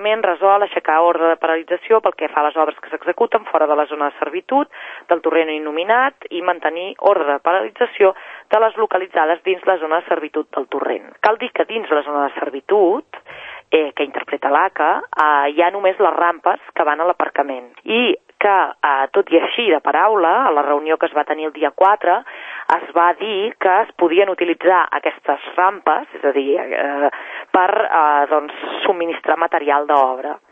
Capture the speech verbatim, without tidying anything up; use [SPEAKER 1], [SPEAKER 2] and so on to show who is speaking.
[SPEAKER 1] l'aparcament resol aixecar ordre de paralització pel que fa a les obres que s'executen fora de la zona de servitud del torrent innominat i mantenir ordre de paralització de les localitzades dins la zona de servitud del torrent. Cal dir que dins la zona de servitud, eh, que interpreta l'A C A, eh, hi ha només les rampes que van a l'aparcament i que, eh, tot i així de paraula, a la reunió que es va tenir el dia quatre, es va dir que es podien utilitzar aquestes rampes, és a dir, eh, per eh, doncs, subministrar material d'obra.